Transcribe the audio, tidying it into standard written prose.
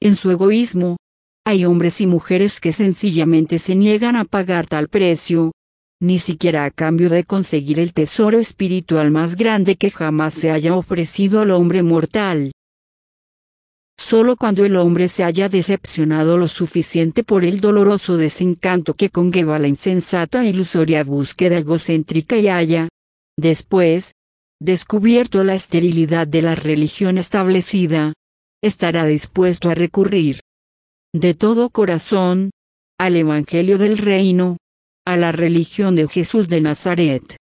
en su egoísmo. Hay hombres y mujeres que sencillamente se niegan a pagar tal precio, ni siquiera a cambio de conseguir el tesoro espiritual más grande que jamás se haya ofrecido al hombre mortal. Solo cuando el hombre se haya decepcionado lo suficiente por el doloroso desencanto que conlleva la insensata e ilusoria búsqueda egocéntrica y haya, después, descubierto la esterilidad de la religión establecida, estará dispuesto a recurrir de todo corazón al Evangelio del Reino, a la religión de Jesús de Nazaret.